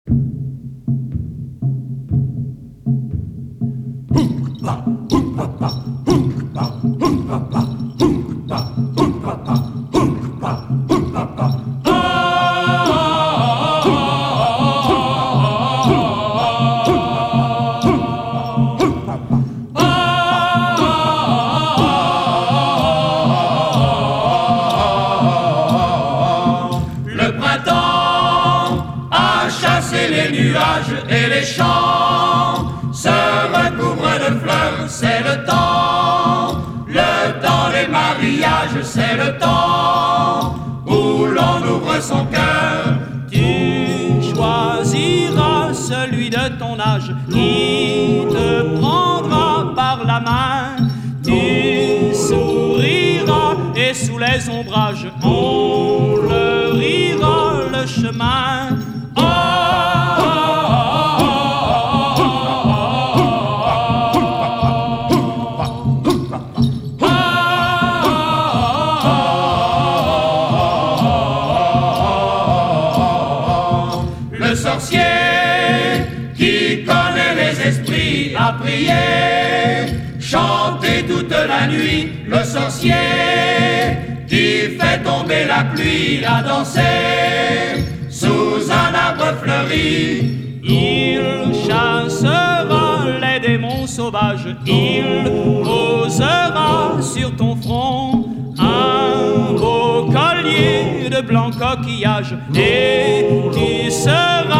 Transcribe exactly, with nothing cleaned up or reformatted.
Et les champs se recouvrent de fleurs, c'est le temps, le temps des mariages, c'est le temps où l'on ouvre son cœur. Tu choisiras celui de ton âge qui te prendra par la main. Tu souriras et sous les ombrages on fleurira le chemin. Qui connaît les esprits à prier, chanter toute la nuit, le sorcier qui fait tomber la pluie à danser sous un arbre fleuri. Il chassera les démons sauvages, il posera sur ton front un beau collier de blanc coquillage et tu seras